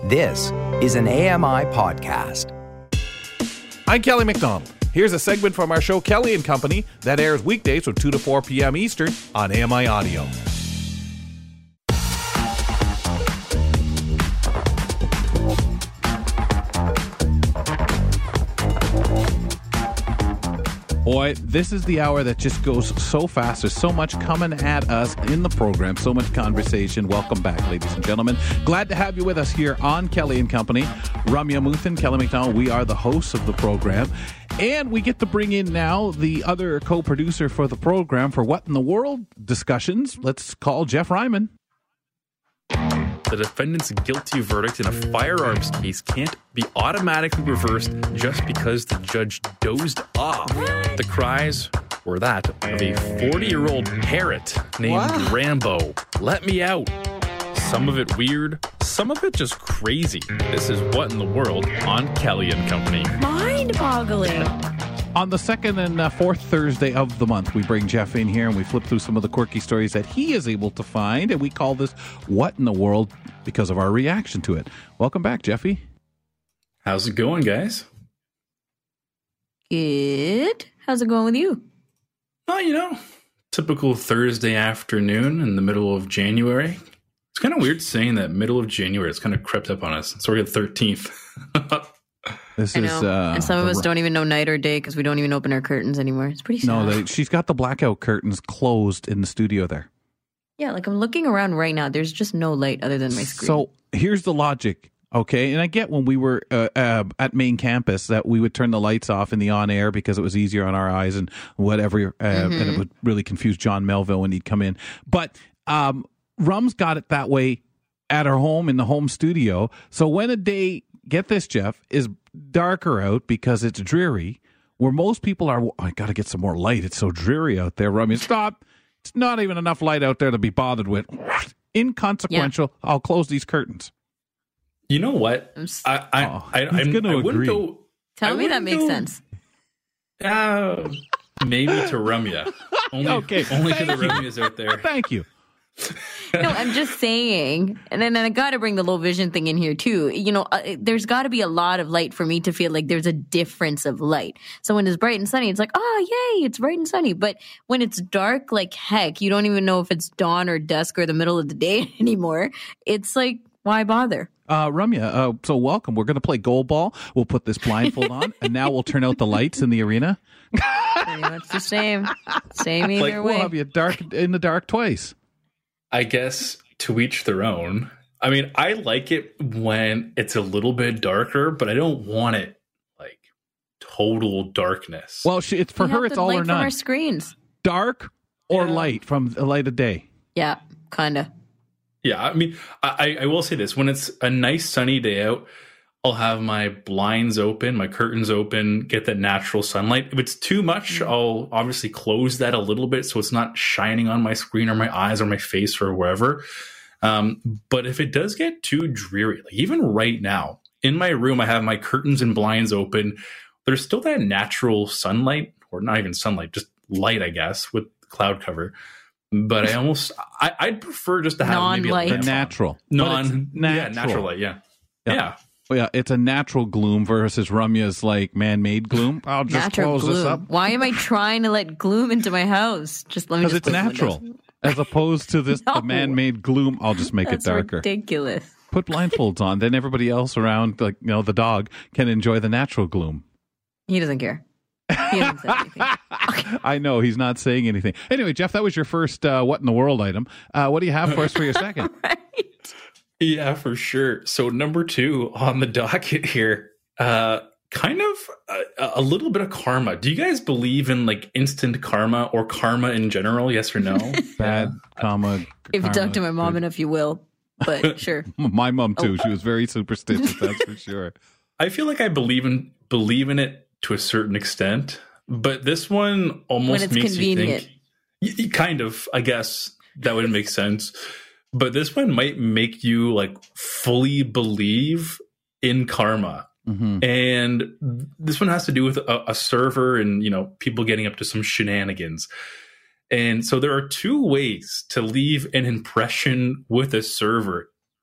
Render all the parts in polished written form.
This is an AMI podcast. I'm Kelly McDonald. Here's a segment from our show Kelly and Company that airs weekdays from 2 to 4 p.m. Eastern on AMI Audio. Boy, this is the hour that just goes so fast. There's so much coming at us in the program, so much conversation. Welcome back, ladies and gentlemen. Glad to have you with us here on Kelly and Company. Ramya Muthan, Kelly McDonald, we are the hosts of the program. And we get to bring in now the other co-producer for the program for What in the World discussions. Let's call Jeff Ryman. The defendant's guilty verdict in a firearms case can't be automatically reversed just because the judge dozed off. The cries were that of a 40-year-old parrot named Rambo. Let me out. Some of it weird, some of it just crazy. This is What in the World on Kelly and Company. Mind-boggling. On the second and fourth Thursday of the month, we bring Jeff in here and we flip through some of the quirky stories that he is able to find, and we call this What in the World because of our reaction to it. Welcome back, Jeffy. How's it going, guys? Good. How's it going with you? Oh, typical Thursday afternoon in the middle of January. It's kind of weird saying that middle of January. It's kind of crept up on us. It's already the 13th. This I is, know. And some of us don't even know night or day because we don't even open our curtains anymore. It's pretty sad. No, she's got the blackout curtains closed in the studio there. Yeah, like I'm looking around right now. There's just no light other than my screen. So here's the logic, okay? And I get when we were at main campus that we would turn the lights off in the on-air because it was easier on our eyes and whatever, and it would really confuse John Melville when he'd come in. But Rum's got it that way at her home in the home studio. So when a day, get this, Jeff, is darker out because it's dreary, where most people are, I got to get some more light. It's so dreary out there. Rummy, stop. It's not even enough light out there to be bothered with. Inconsequential. Yeah. I'll close these curtains. You know what? I'm going to agree. Tell me that makes sense. Maybe to Ramya. Only to the Ramyas out there. Thank you. No, I'm just saying, and then I got to bring the low vision thing in here too. There's got to be a lot of light for me to feel like there's a difference of light. So when it's bright and sunny, it's like, oh, yay, it's bright and sunny. But when it's dark like heck, you don't even know if it's dawn or dusk or the middle of the day anymore. It's like, why bother? Ramya, so welcome. We're going to play goal ball. We'll put this blindfold on, and now we'll turn out the lights in the arena. Pretty much the same. Same either way. We'll have you in the dark twice. I guess to each their own. I mean, I like it when it's a little bit darker, but I don't want it like total darkness. Well, it's for her. It's all or none. From our screens, dark or light from the light of day. Yeah, kinda. Yeah, I mean, I will say this: when it's a nice sunny day out, I'll have my blinds open, my curtains open, get that natural sunlight. If it's too much, I'll obviously close that a little bit so it's not shining on my screen or my eyes or my face or wherever. But if it does get too dreary, like even right now, in my room, I have my curtains and blinds open. There's still that natural sunlight, or not even sunlight, just light, I guess, with cloud cover. But I'd prefer just to have maybe a natural. Natural light, yeah. Well, yeah, it's a natural gloom versus Ramya's like man-made gloom. I'll just natural close gloom. this up. Why am I trying to let gloom into my house? Because it's natural, as opposed to the man-made gloom. I'll just make it darker. Ridiculous. Put blindfolds on, then everybody else around, like the dog, can enjoy the natural gloom. He doesn't care. He hasn't said anything. I know he's not saying anything. Anyway, Jeff, that was your first "What in the World" item. What do you have for us for your second? Right. Yeah, for sure. So number 2 on the docket here, kind of a little bit of karma. Do you guys believe in like instant karma or karma in general? Yes or no? Bad karma. If you talk to my mom enough, you will. But sure. My mom too. She was very superstitious. That's for sure. I feel like I believe in it to a certain extent, but this one almost makes convenient. you think. Kind of, I guess that would make sense. But this one might make you like fully believe in karma. Mm-hmm. And this one has to do with a server and, people getting up to some shenanigans. And so there are 2 ways to leave an impression with a server.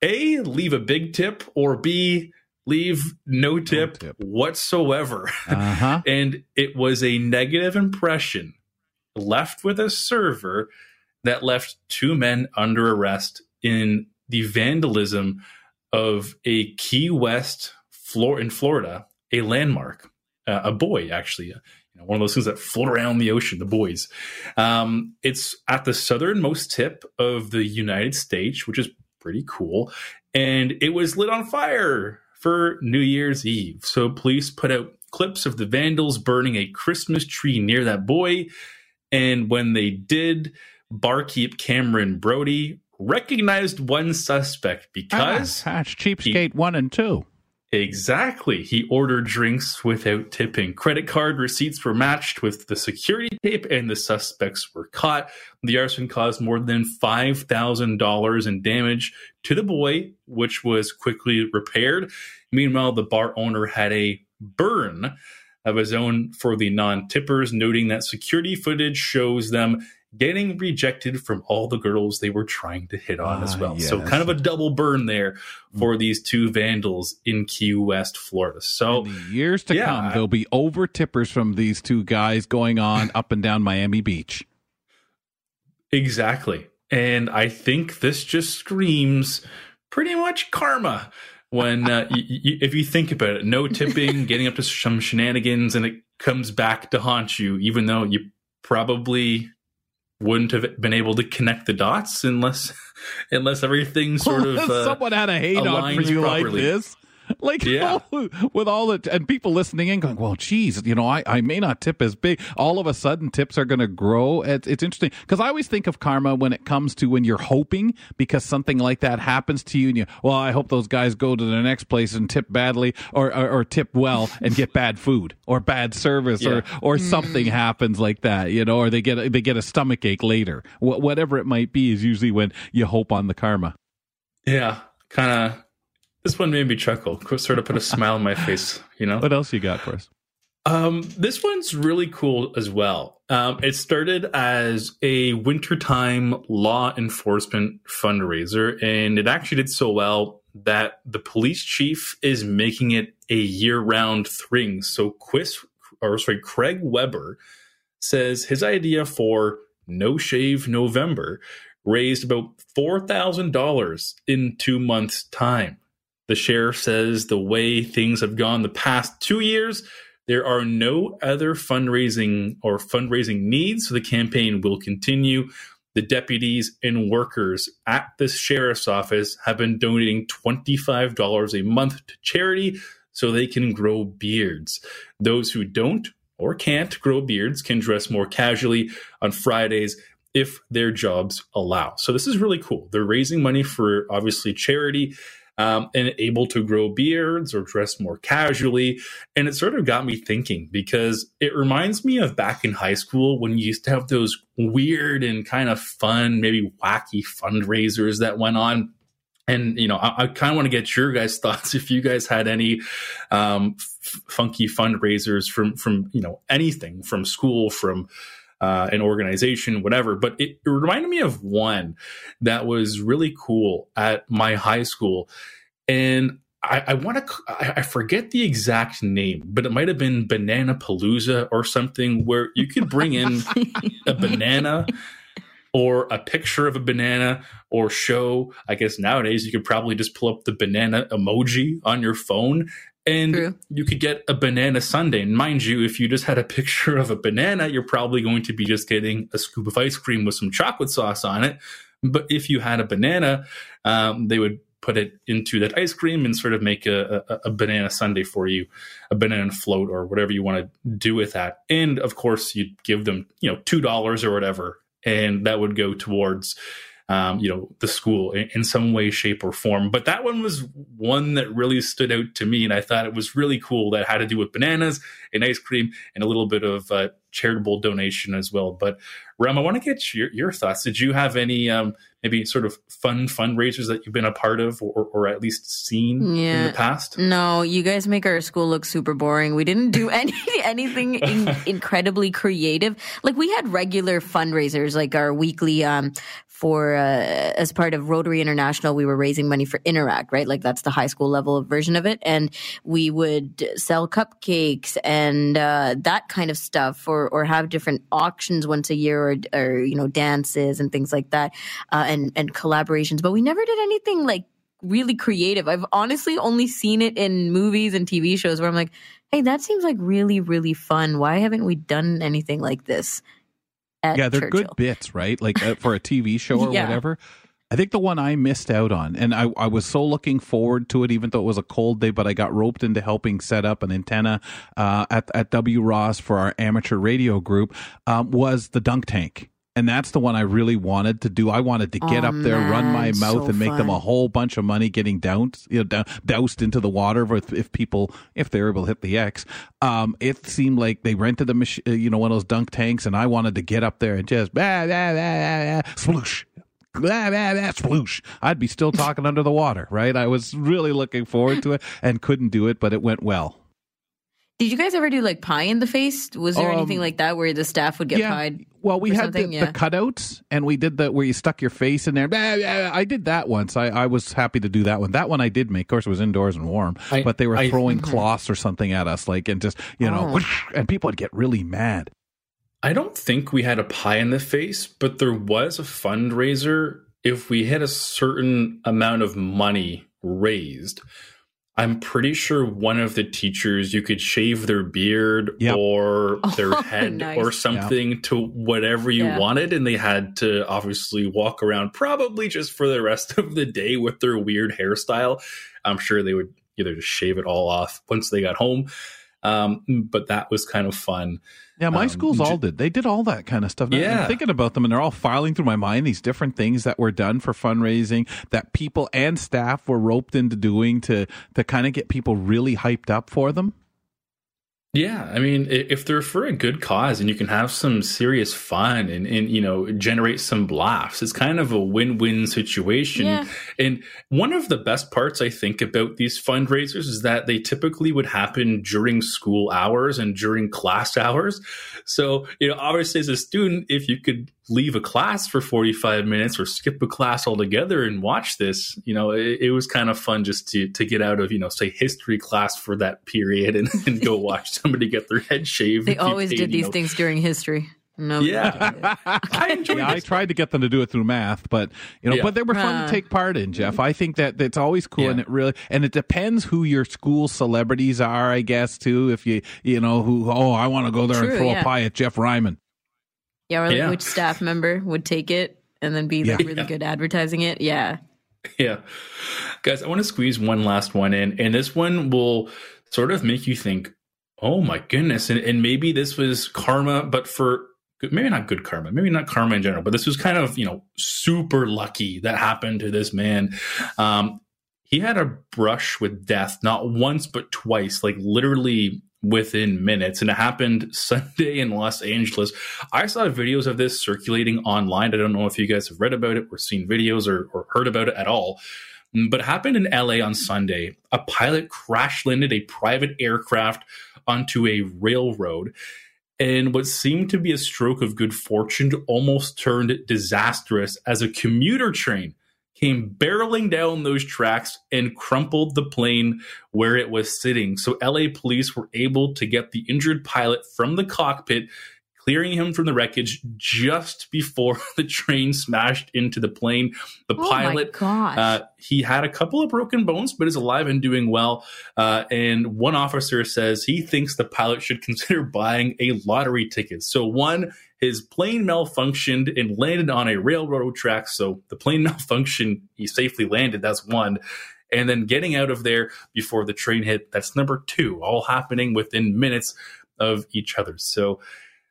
A, leave a big tip, or B, leave no tip whatsoever. Uh-huh. And it was a negative impression left with a server that left 2 men under arrest in the vandalism of a Key West in Florida, a landmark, a buoy, actually. One of those things that float around the ocean, the buoys. It's at the southernmost tip of the United States, which is pretty cool. And it was lit on fire for New Year's Eve. So police put out clips of the vandals burning a Christmas tree near that buoy. And when they did, barkeep Cameron Brody recognized one suspect because... That's Cheapskate 1 and 2. Exactly. He ordered drinks without tipping. Credit card receipts were matched with the security tape, and the suspects were caught. The arson caused more than $5,000 in damage to the buoy, which was quickly repaired. Meanwhile, the bar owner had a burn of his own for the non-tippers, noting that security footage shows them getting rejected from all the girls they were trying to hit on as well. Yes. So kind of a double burn there for these 2 vandals in Key West, Florida. So in the years to come, there'll be over tippers from these 2 guys going on up and down Miami Beach. Exactly. And I think this just screams pretty much karma. When if you think about it, no tipping, getting up to some shenanigans, and it comes back to haunt you, even though you probably wouldn't have been able to connect the dots unless everything sort of someone had a hate on for you properly. Like this. Like, yeah. With all the, and people listening in going, well, geez, I may not tip as big. All of a sudden, tips are going to grow. It's interesting because I always think of karma when it comes to when you're hoping because something like that happens to you. And I hope those guys go to the next place and tip badly or tip well and get bad food or bad service or something happens like that, or they get a stomach ache later. Whatever it might be is usually when you hope on the karma. Yeah, kind of. This one made me chuckle, sort of put a smile on my face, What else you got for us? This one's really cool as well. It started as a wintertime law enforcement fundraiser, and it actually did so well that the police chief is making it a year-round thing. So Craig Weber says his idea for No Shave November raised about $4,000 in 2 months' time. The sheriff says the way things have gone the past 2 years, there are no other fundraising needs, so the campaign will continue. The deputies and workers at the sheriff's office have been donating $25 a month to charity so they can grow beards. Those who don't or can't grow beards can dress more casually on Fridays if their jobs allow. So this is really cool. They're raising money for, obviously, charity, and able to grow beards or dress more casually. And it sort of got me thinking because it reminds me of back in high school when you used to have those weird and kind of fun, maybe wacky fundraisers that went on. And, I kind of want to get your guys' thoughts if you guys had any funky fundraisers from anything, from school, from an organization, whatever. But it reminded me of one that was really cool at my high school. And I forget the exact name, but it might have been Banana Palooza or something, where you could bring in a banana or a picture of a banana or show. I guess nowadays you could probably just pull up the banana emoji on your phone and you could get a banana sundae. And mind you, if you just had a picture of a banana, you're probably going to be just getting a scoop of ice cream with some chocolate sauce on it. But if you had a banana, they would put it into that ice cream and sort of make a banana sundae for you, a banana float or whatever you want to do with that. And of course, you'd give them, $2 or whatever, and that would go towards the school in some way, shape, or form. But that one was one that really stood out to me, and I thought it was really cool. That had to do with bananas and ice cream and a little bit of charitable donation as well. But Ram, I want to get your thoughts. Did you have any maybe sort of fun fundraisers that you've been a part of or at least seen in the past? No, you guys make our school look super boring. We didn't do anything incredibly creative. Like, we had regular fundraisers, like our weekly for as part of Rotary International, we were raising money for Interact, right? Like that's the high school level version of it. And we would sell cupcakes and that kind of stuff, or have different auctions once a year, or you know, dances and things like that, and collaborations. But we never did anything like really creative. I've honestly only seen it in movies and TV shows where I'm like, hey, that seems like really, really fun. Why haven't we done anything like this at Yeah, they're Churchill? good bits, right? Like for a TV show or Yeah. whatever. I think the one I missed out on, and I was so looking forward to it, even though it was a cold day, but I got roped into helping set up an antenna at W. Ross for our amateur radio group, was the dunk tank. And that's the one I really wanted to do. I wanted to get up there, run my mouth, so and make them a fun. whole bunch of money getting doused into the water if they're able to hit the X. It seemed like they rented a one of those dunk tanks, and I wanted to get up there and just sploosh. Sploosh. I'd be still talking under the water, right? I was really looking forward to it and couldn't do it, but it went well. Did you guys ever do like pie in the face? Was there anything like that where the staff would get pied? Well, we or had the something? Yeah. cutouts, and we did where you stuck your face in there. I did that once. I was happy to do that one. That one I did make. Of course, it was indoors and warm, but they were throwing cloths or something at us, like, and just, whoosh, and people would get really mad. I don't think we had a pie in the face, but there was a fundraiser. If we had a certain amount of money raised, I'm pretty sure one of the teachers, you could shave their beard or their head nice. or something to whatever you wanted. And they had to obviously walk around probably just for the rest of the day with their weird hairstyle. I'm sure they would either just shave it all off once they got home. But that was kind of fun. Yeah, my schools all did. They did all that kind of stuff. Yeah. I'm thinking about them, and they're all filing through my mind these different things that were done for fundraising that people and staff were roped into doing to kind of get people really hyped up for them. Yeah, I mean, if they're for a good cause and you can have some serious fun and generate some laughs, it's kind of a win-win situation. Yeah. And one of the best parts I think about these fundraisers is that they typically would happen during school hours and during class hours. So, obviously as a student, if you could leave a class for 45 minutes or skip a class altogether and watch this, it was kind of fun just to get out of, say, history class for that period and go watch somebody get their head shaved. They always did these things during history. No, yeah, I enjoyed I tried to get them to do it through math, but but they were fun to take part in, Jeff. I think that it's always cool, and it depends who your school celebrities are, I guess, too. If I want to go there and throw a pie at Jeff Ryman. Yeah, or which staff member would take it and then be really good advertising it. Yeah. Yeah. Guys, I want to squeeze one last one in, and this one will sort of make you think, oh my goodness, and maybe this was karma, but for maybe not good karma, maybe not karma in general, but this was kind of, super lucky that happened to this man. He had a brush with death, not once, but twice, like literally within minutes. And it happened Sunday in Los Angeles. I saw videos of this circulating online. I don't know if you guys have read about it or seen videos or heard about it at all. But it happened in LA on Sunday. A pilot crash landed a private aircraft onto a railroad. And what seemed to be a stroke of good fortune almost turned disastrous as a commuter train came barreling down those tracks and crumpled the plane where it was sitting. So LA police were able to get the injured pilot from the cockpit, clearing him from the wreckage just before the train smashed into the plane. The pilot, he had a couple of broken bones, but is alive and doing well. And one officer says he thinks the pilot should consider buying a lottery ticket. So one, his plane malfunctioned and landed on a railroad track. So the plane malfunctioned, he safely landed. That's one. And then getting out of there before the train hit, that's number two, all happening within minutes of each other. So,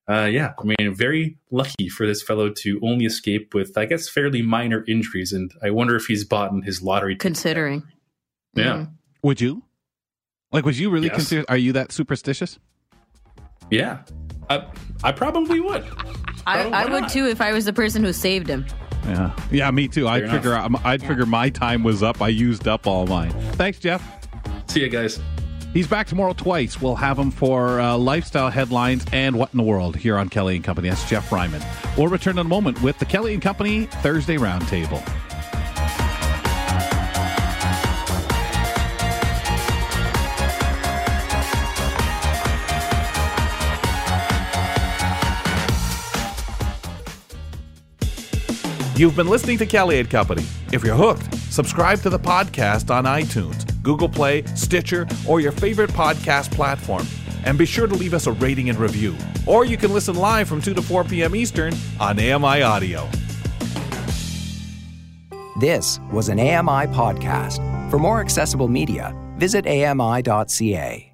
very lucky for this fellow to only escape with, I guess, fairly minor injuries. And I wonder if he's bought in his lottery ticket. Considering. Yeah. Would you? Would you really consider, are you that superstitious? Yeah. I probably would. I would too if I was the person who saved him. Yeah, me too. I'd figure my time was up. I used up all mine. Thanks, Jeff. See you guys. He's back tomorrow twice. We'll have him for lifestyle headlines and What in the World here on Kelly & Company. That's Jeff Ryman. We'll return in a moment with the Kelly & Company Thursday Roundtable. You've been listening to Kelly & Company. If you're hooked, subscribe to the podcast on iTunes, Google Play, Stitcher, or your favorite podcast platform. And be sure to leave us a rating and review. Or you can listen live from 2 to 4 p.m. Eastern on AMI Audio. This was an AMI podcast. For more accessible media, visit ami.ca.